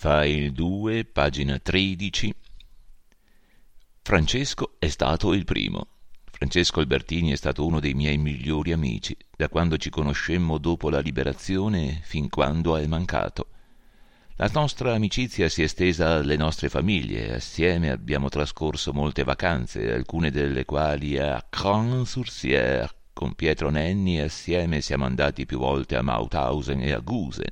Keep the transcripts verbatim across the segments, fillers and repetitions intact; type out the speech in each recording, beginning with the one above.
File due, pagina tredici. Francesco è stato il primo. Francesco Albertini è stato uno dei miei migliori amici, da quando ci conoscemmo dopo la liberazione fin quando è mancato. La nostra amicizia si è estesa alle nostre famiglie, assieme abbiamo trascorso molte vacanze, alcune delle quali a Cran-sur-Sierre. Con Pietro Nenni assieme siamo andati più volte a Mauthausen e a Gusen.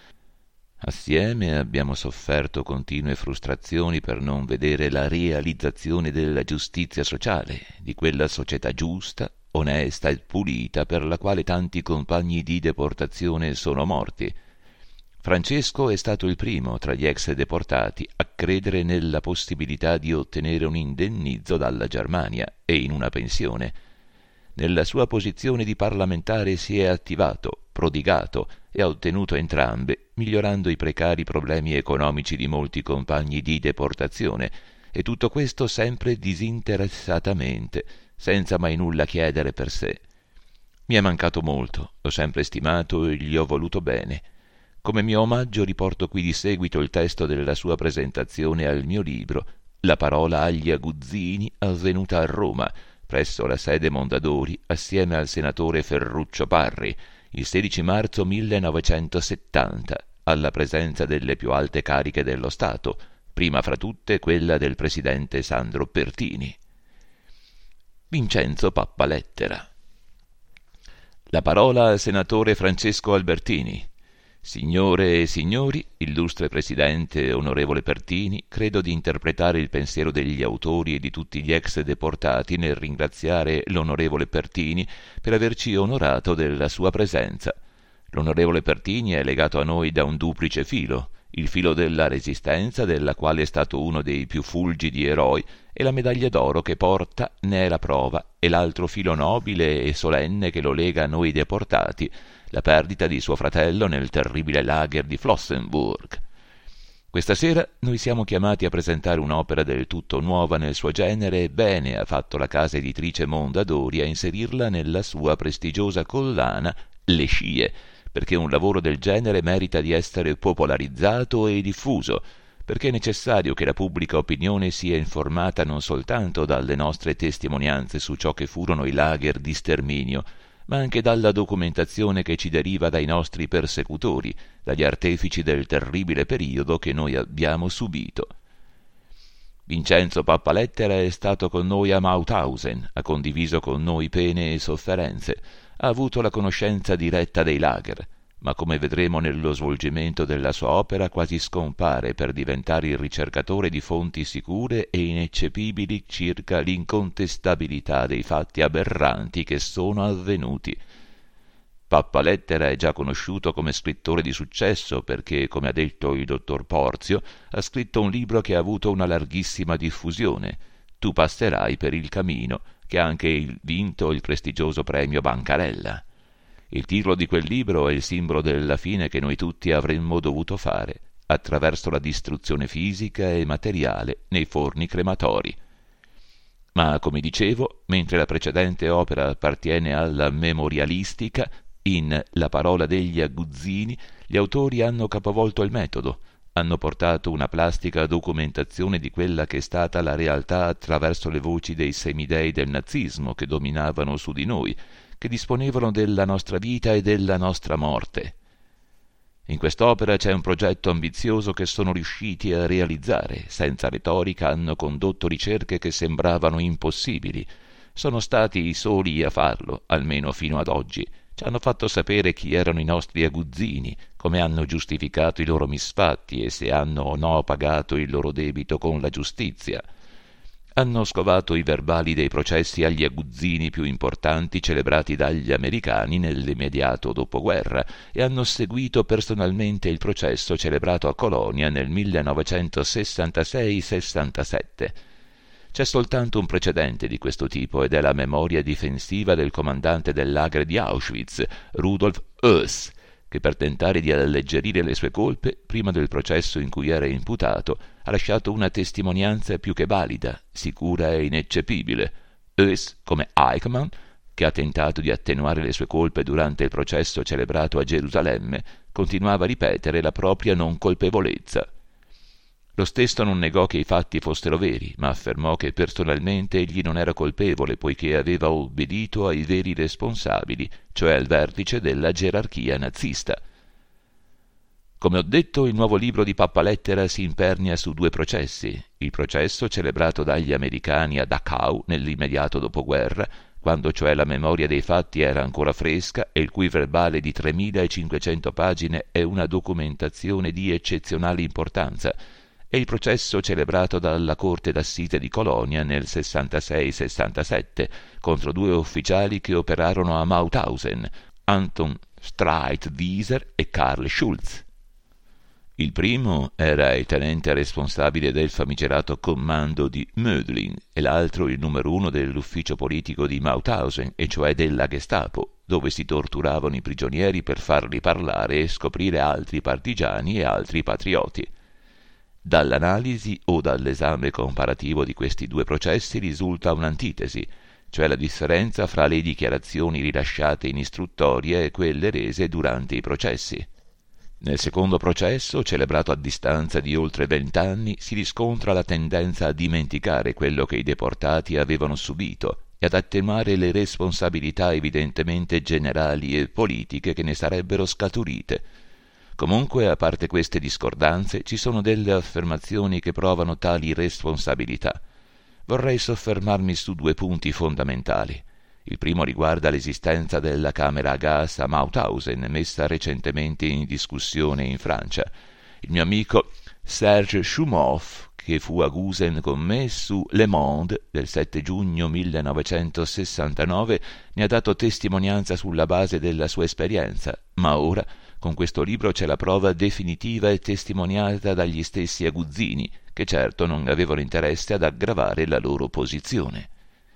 Assieme abbiamo sofferto continue frustrazioni per non vedere la realizzazione della giustizia sociale, di quella società giusta, onesta e pulita per la quale tanti compagni di deportazione sono morti. Francesco è stato il primo tra gli ex deportati a credere nella possibilità di ottenere un indennizzo dalla Germania e in una pensione. Nella sua posizione di parlamentare si è attivato, prodigato e ha ottenuto entrambe, migliorando i precari problemi economici di molti compagni di deportazione, e tutto questo sempre disinteressatamente, senza mai nulla chiedere per sé. Mi è mancato molto, l'ho sempre stimato e gli ho voluto bene. Come mio omaggio riporto qui di seguito il testo della sua presentazione al mio libro La parola agli aguzzini, avvenuta a Roma, presso la sede Mondadori, assieme al senatore Ferruccio Parri, il sedici marzo millenovecentosettanta, alla presenza delle più alte cariche dello Stato, prima fra tutte quella del presidente Sandro Pertini. Vincenzo Pappalettera. La parola al senatore Francesco Albertini. Signore e signori, illustre Presidente, onorevole Pertini, credo di interpretare il pensiero degli autori e di tutti gli ex deportati nel ringraziare l'onorevole Pertini per averci onorato della sua presenza. L'onorevole Pertini è legato a noi da un duplice filo, il filo della Resistenza, della quale è stato uno dei più fulgidi eroi, e la medaglia d'oro che porta ne è la prova, e l'altro filo nobile e solenne che lo lega a noi deportati, la perdita di suo fratello nel terribile lager di Flossenburg. Questa sera noi siamo chiamati a presentare un'opera del tutto nuova nel suo genere e bene ha fatto la casa editrice Mondadori a inserirla nella sua prestigiosa collana Le Scie, perché un lavoro del genere merita di essere popolarizzato e diffuso, perché è necessario che la pubblica opinione sia informata non soltanto dalle nostre testimonianze su ciò che furono i lager di sterminio, ma anche dalla documentazione che ci deriva dai nostri persecutori, dagli artefici del terribile periodo che noi abbiamo subito. Vincenzo Pappalettera è stato con noi a Mauthausen, ha condiviso con noi pene e sofferenze, ha avuto la conoscenza diretta dei lager, ma come vedremo nello svolgimento della sua opera quasi scompare per diventare il ricercatore di fonti sicure e ineccepibili circa l'incontestabilità dei fatti aberranti che sono avvenuti. Pappalettera è già conosciuto come scrittore di successo perché, come ha detto il dottor Porzio, ha scritto un libro che ha avuto una larghissima diffusione, Tu passerai per il cammino, che ha anche vinto il prestigioso premio Bancarella. Il titolo di quel libro è il simbolo della fine che noi tutti avremmo dovuto fare, attraverso la distruzione fisica e materiale nei forni crematori. Ma, come dicevo, mentre la precedente opera appartiene alla memorialistica, in La parola degli aguzzini gli autori hanno capovolto il metodo, hanno portato una plastica documentazione di quella che è stata la realtà attraverso le voci dei semidei del nazismo che dominavano su di noi, che disponevano della nostra vita e della nostra morte. In quest'opera c'è un progetto ambizioso che sono riusciti a realizzare, senza retorica hanno condotto ricerche che sembravano impossibili, sono stati i soli a farlo, almeno fino ad oggi, ci hanno fatto sapere chi erano i nostri aguzzini, come hanno giustificato i loro misfatti e se hanno o no pagato il loro debito con la giustizia. Hanno scovato i verbali dei processi agli aguzzini più importanti celebrati dagli americani nell'immediato dopoguerra e hanno seguito personalmente il processo celebrato a Colonia nel millenovecentosessantasei sessantasette. C'è soltanto un precedente di questo tipo ed è la memoria difensiva del comandante del lager di Auschwitz, Rudolf Höss, che per tentare di alleggerire le sue colpe, prima del processo in cui era imputato, ha lasciato una testimonianza più che valida, sicura e ineccepibile. Höss, come Eichmann, che ha tentato di attenuare le sue colpe durante il processo celebrato a Gerusalemme, continuava a ripetere la propria non colpevolezza. Lo stesso non negò che i fatti fossero veri, ma affermò che personalmente egli non era colpevole poiché aveva obbedito ai veri responsabili, cioè al vertice della gerarchia nazista. Come ho detto, il nuovo libro di Pappalettera si impernia su due processi: il processo celebrato dagli americani a Dachau nell'immediato dopoguerra, quando cioè la memoria dei fatti era ancora fresca e il cui verbale di tremilacinquecento pagine è una documentazione di eccezionale importanza, e il processo celebrato dalla Corte d'Assise di Colonia nel sessantasei sessantasette contro due ufficiali che operarono a Mauthausen, Anton Streitwieser e Karl Schulz. Il primo era il tenente responsabile del famigerato comando di Mödling e l'altro il numero uno dell'ufficio politico di Mauthausen, e cioè della Gestapo, dove si torturavano i prigionieri per farli parlare e scoprire altri partigiani e altri patrioti. Dall'analisi o dall'esame comparativo di questi due processi risulta un'antitesi, cioè la differenza fra le dichiarazioni rilasciate in istruttoria e quelle rese durante i processi. Nel secondo processo, celebrato a distanza di oltre vent'anni, si riscontra la tendenza a dimenticare quello che i deportati avevano subito e ad attenuare le responsabilità evidentemente generali e politiche che ne sarebbero scaturite. Comunque, a parte queste discordanze, ci sono delle affermazioni che provano tali responsabilità. Vorrei soffermarmi su due punti fondamentali. Il primo riguarda l'esistenza della camera a gas a Mauthausen, messa recentemente in discussione in Francia. Il mio amico Serge Schumoff, che fu a Gusen con me su Le Monde del sette giugno millenovecentosessantanove, ne ha dato testimonianza sulla base della sua esperienza, ma ora con questo libro c'è la prova definitiva e testimoniata dagli stessi aguzzini, che certo non avevano interesse ad aggravare la loro posizione.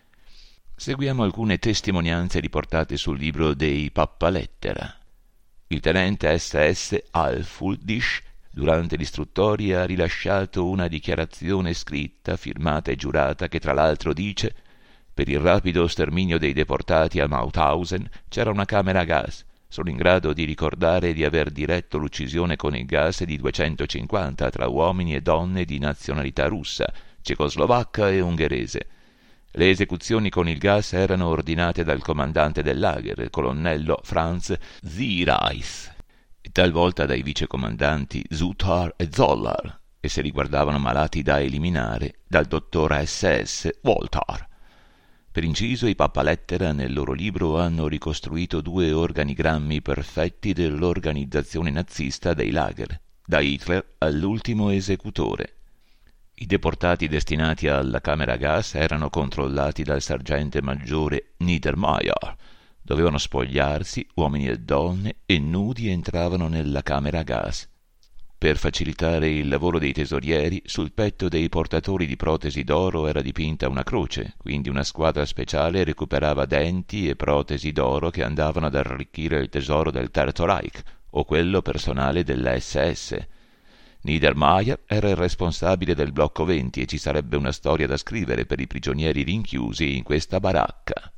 Seguiamo alcune testimonianze riportate sul libro dei Pappalettera. Il tenente S S Alfuldisch, durante l'istruttoria, ha rilasciato una dichiarazione scritta, firmata e giurata, che tra l'altro dice: per il rapido sterminio dei deportati a Mauthausen c'era una camera a gas. Sono in grado di ricordare di aver diretto l'uccisione con il gas di duecentocinquanta tra uomini e donne di nazionalità russa, cecoslovacca e ungherese. Le esecuzioni con il gas erano ordinate dal comandante del lager, il colonnello Franz Ziereis, e talvolta dai vicecomandanti Zuthar e Zoller, e se riguardavano malati da eliminare, dal dottor S S Woltar. Per inciso, i Pappalettera nel loro libro hanno ricostruito due organigrammi perfetti dell'organizzazione nazista dei lager, da Hitler all'ultimo esecutore. I deportati destinati alla camera a gas erano controllati dal sergente maggiore Niedermayer. Dovevano spogliarsi, uomini e donne, e nudi entravano nella camera a gas. Per facilitare il lavoro dei tesorieri, sul petto dei portatori di protesi d'oro era dipinta una croce, quindi una squadra speciale recuperava denti e protesi d'oro che andavano ad arricchire il tesoro del Terzo Reich o quello personale della S S. Niedermayer era il responsabile del blocco venti e ci sarebbe una storia da scrivere per i prigionieri rinchiusi in questa baracca.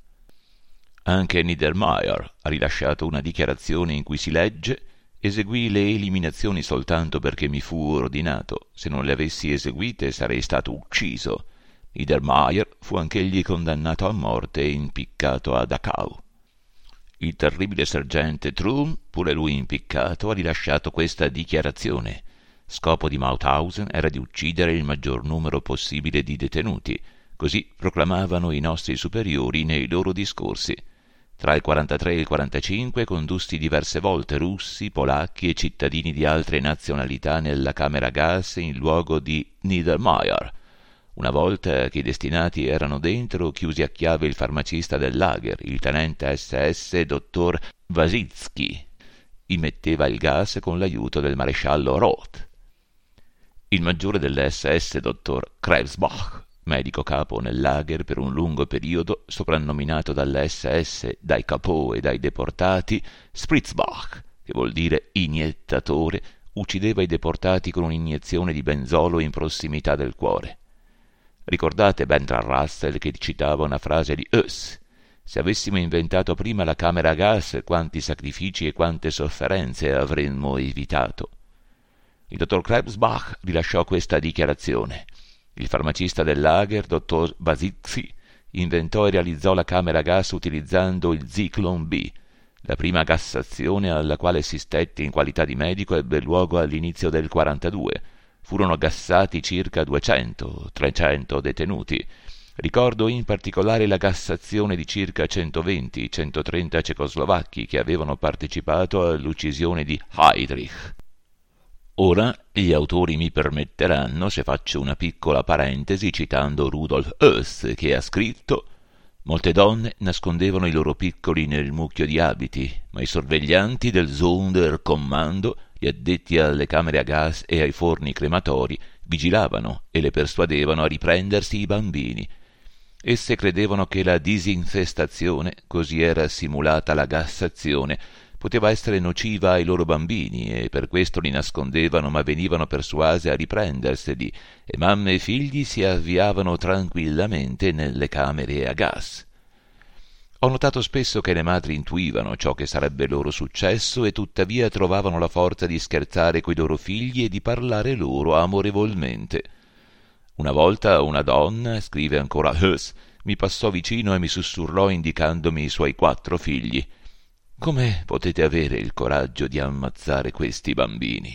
Anche Niedermayer ha rilasciato una dichiarazione in cui si legge: eseguì le eliminazioni soltanto perché mi fu ordinato. Se non le avessi eseguite sarei stato ucciso. Niedermayer fu anch'egli condannato a morte e impiccato a Dachau. Il terribile sergente Trum, pure lui impiccato, ha rilasciato questa dichiarazione: scopo di Mauthausen era di uccidere il maggior numero possibile di detenuti, così proclamavano i nostri superiori nei loro discorsi. Tra il quarantatré e il quarantacinque condussi diverse volte russi, polacchi e cittadini di altre nazionalità nella camera a gas in luogo di Niedermayer. Una volta che i destinati erano dentro, chiusi a chiave il farmacista del lager, il tenente S S dottor Wasitsky. Immetteva il gas con l'aiuto del maresciallo Roth. Il maggiore dell'S S dottor Krebsbach, medico capo nel lager per un lungo periodo, soprannominato dall'S S dai capò e dai deportati Spritzbach, che vuol dire iniettatore, uccideva i deportati con un'iniezione di benzolo in prossimità del cuore. Ricordate Bertrand Russell che citava una frase di Heuss: se avessimo inventato prima la camera a gas, quanti sacrifici e quante sofferenze avremmo evitato. Il dottor Krebsbach rilasciò questa dichiarazione. Il farmacista del lager, dottor Basizzi, inventò e realizzò la camera a gas utilizzando il Zyklon B. La prima gassazione alla quale assistetti in qualità di medico ebbe luogo all'inizio del quarantadue. Furono gassati circa duecento trecento detenuti. Ricordo in particolare la gassazione di circa centoventi centotrenta cecoslovacchi che avevano partecipato all'uccisione di Heydrich. Ora gli autori mi permetteranno se faccio una piccola parentesi citando Rudolf Höss, che ha scritto: «Molte donne nascondevano i loro piccoli nel mucchio di abiti, ma i sorveglianti del Sonderkommando, gli addetti alle camere a gas e ai forni crematori, vigilavano e le persuadevano a riprendersi i bambini. Esse credevano che la disinfestazione, così era simulata la gassazione, poteva essere nociva ai loro bambini e per questo li nascondevano, ma venivano persuase a riprenderseli e mamme e figli si avviavano tranquillamente nelle camere a gas. Ho notato spesso che le madri intuivano ciò che sarebbe loro successo e tuttavia trovavano la forza di scherzare coi loro figli e di parlare loro amorevolmente. Una volta una donna, scrive ancora Höss, mi passò vicino e mi sussurrò indicandomi i suoi quattro figli: «Come potete avere il coraggio di ammazzare questi bambini?»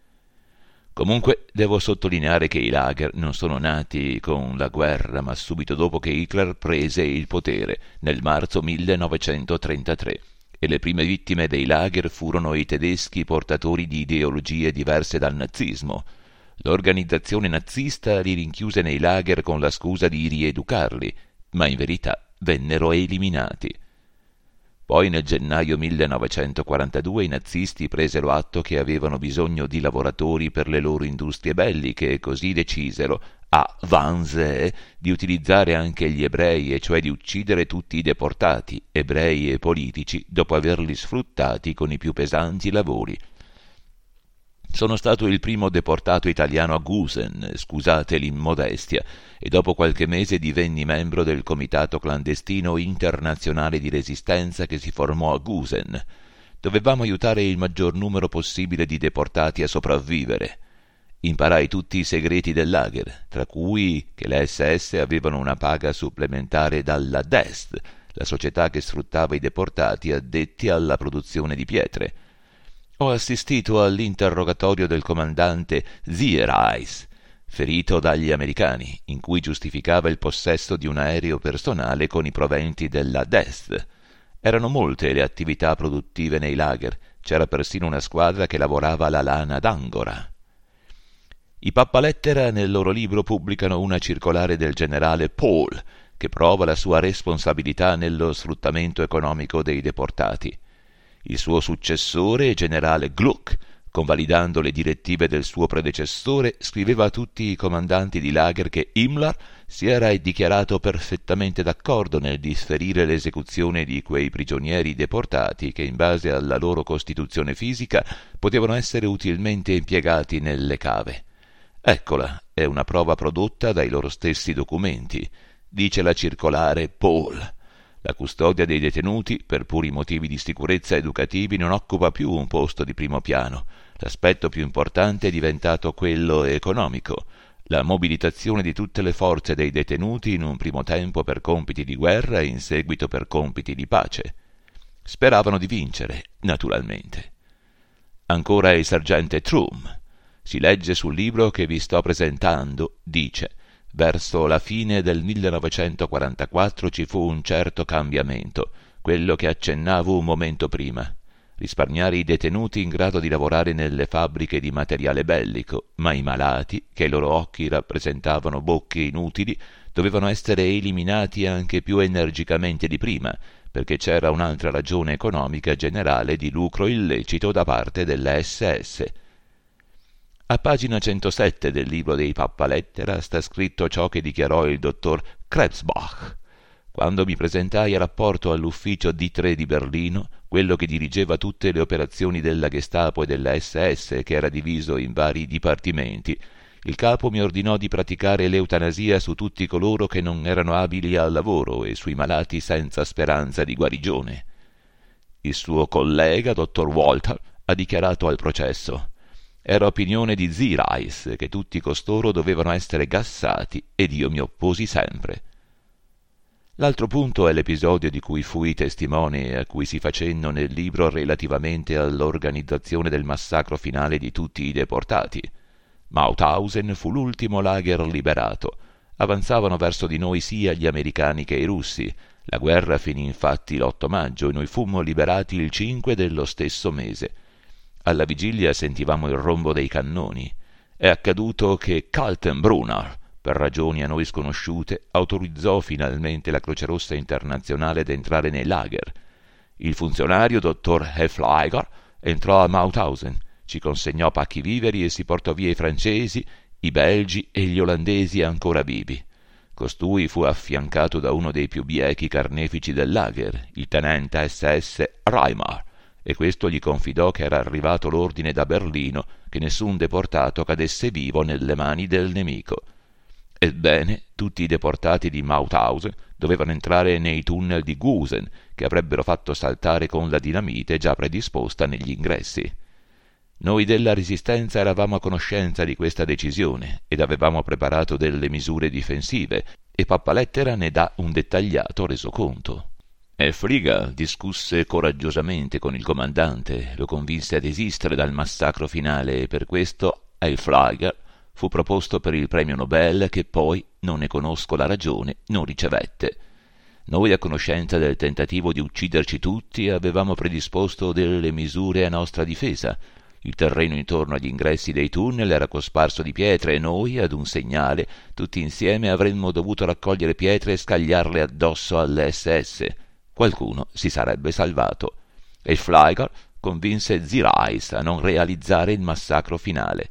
Comunque devo sottolineare che i lager non sono nati con la guerra, ma subito dopo che Hitler prese il potere, nel marzo millenovecentotrentatré, e le prime vittime dei lager furono i tedeschi portatori di ideologie diverse dal nazismo. L'organizzazione nazista li rinchiuse nei lager con la scusa di rieducarli, ma in verità vennero eliminati. Poi nel gennaio millenovecentoquarantadue i nazisti presero atto che avevano bisogno di lavoratori per le loro industrie belliche e così decisero, a Wannsee, di utilizzare anche gli ebrei, e cioè di uccidere tutti i deportati, ebrei e politici, dopo averli sfruttati con i più pesanti lavori. Sono stato il primo deportato italiano a Gusen, scusate l'immodestia, e dopo qualche mese divenni membro del comitato clandestino internazionale di resistenza che si formò a Gusen. Dovevamo aiutare il maggior numero possibile di deportati a sopravvivere. Imparai tutti i segreti del lager, tra cui che le esse esse avevano una paga supplementare dalla D E S T, la società che sfruttava i deportati addetti alla produzione di pietre. Ho assistito all'interrogatorio del comandante Ziereis, ferito dagli americani, in cui giustificava il possesso di un aereo personale con i proventi della D E S T. Erano molte le attività produttive nei lager, c'era persino una squadra che lavorava la lana d'angora. I Pappalettera nel loro libro pubblicano una circolare del generale Paul, che prova la sua responsabilità nello sfruttamento economico dei deportati. Il suo successore, generale Gluck, convalidando le direttive del suo predecessore, scriveva a tutti i comandanti di lager che Himmler si era dichiarato perfettamente d'accordo nel differire l'esecuzione di quei prigionieri deportati che, in base alla loro costituzione fisica, potevano essere utilmente impiegati nelle cave. Eccola, è una prova prodotta dai loro stessi documenti, dice la circolare Paul. La custodia dei detenuti, per puri motivi di sicurezza educativi, non occupa più un posto di primo piano. L'aspetto più importante è diventato quello economico. La mobilitazione di tutte le forze dei detenuti in un primo tempo per compiti di guerra e in seguito per compiti di pace. Speravano di vincere, naturalmente. Ancora il sergente Trum. Si legge sul libro che vi sto presentando, dice: verso la fine del millenovecentoquarantaquattro ci fu un certo cambiamento, quello che accennavo un momento prima. Risparmiare i detenuti in grado di lavorare nelle fabbriche di materiale bellico, ma i malati, che ai loro occhi rappresentavano bocche inutili, dovevano essere eliminati anche più energicamente di prima, perché c'era un'altra ragione economica generale di lucro illecito da parte delle esse esse. A pagina centosette del libro dei Pappalettera sta scritto ciò che dichiarò il dottor Krebsbach. Quando mi presentai a rapporto all'ufficio D tre di Berlino, quello che dirigeva tutte le operazioni della Gestapo e della esse esse, che era diviso in vari dipartimenti, il capo mi ordinò di praticare l'eutanasia su tutti coloro che non erano abili al lavoro e sui malati senza speranza di guarigione. Il suo collega, dottor Walter, ha dichiarato al processo: Era opinione di Zeereis che tutti costoro dovevano essere gassati ed io mi opposi sempre. L'altro punto è l'episodio di cui fui testimone e a cui si fa cenno nel libro relativamente all'organizzazione del massacro finale di tutti i deportati. Mauthausen fu l'ultimo lager liberato. Avanzavano verso di noi sia gli americani che i russi. La guerra finì infatti l'otto maggio e noi fummo liberati il cinque dello stesso mese. Alla vigilia sentivamo il rombo dei cannoni. È accaduto che Kaltenbrunner, per ragioni a noi sconosciute, autorizzò finalmente la Croce Rossa Internazionale ad entrare nei lager. Il funzionario, dottor Hefleiger, entrò a Mauthausen, ci consegnò pacchi viveri e si portò via i francesi, i belgi e gli olandesi ancora vivi. Costui fu affiancato da uno dei più biechi carnefici del lager, il tenente S S Reimer, e questo gli confidò che era arrivato l'ordine da Berlino che nessun deportato cadesse vivo nelle mani del nemico. Ebbene, tutti i deportati di Mauthausen dovevano entrare nei tunnel di Gusen, che avrebbero fatto saltare con la dinamite già predisposta negli ingressi. Noi della Resistenza eravamo a conoscenza di questa decisione ed avevamo preparato delle misure difensive, e Pappalettera ne dà un dettagliato resoconto. E Friga discusse coraggiosamente con il comandante, lo convinse a desistere dal massacro finale e per questo Hefleiger fu proposto per il premio Nobel che poi, non ne conosco la ragione, non ricevette. Noi, a conoscenza del tentativo di ucciderci tutti, avevamo predisposto delle misure a nostra difesa. Il terreno intorno agli ingressi dei tunnel era cosparso di pietre e noi, ad un segnale, tutti insieme avremmo dovuto raccogliere pietre e scagliarle addosso alle S S. Qualcuno si sarebbe salvato. E Hefleiger convinse Zeereis a non realizzare il massacro finale.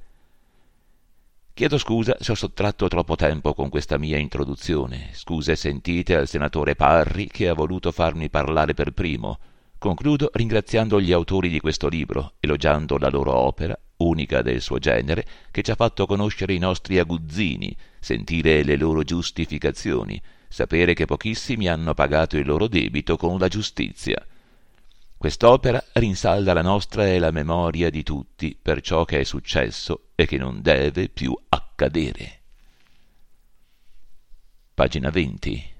Chiedo scusa se ho sottratto troppo tempo con questa mia introduzione. Scuse sentite al senatore Parri che ha voluto farmi parlare per primo. Concludo ringraziando gli autori di questo libro, elogiando la loro opera, unica del suo genere, che ci ha fatto conoscere i nostri aguzzini, sentire le loro giustificazioni, sapere che pochissimi hanno pagato il loro debito con la giustizia. Quest'opera rinsalda la nostra e la memoria di tutti per ciò che è successo e che non deve più accadere. Pagina venti.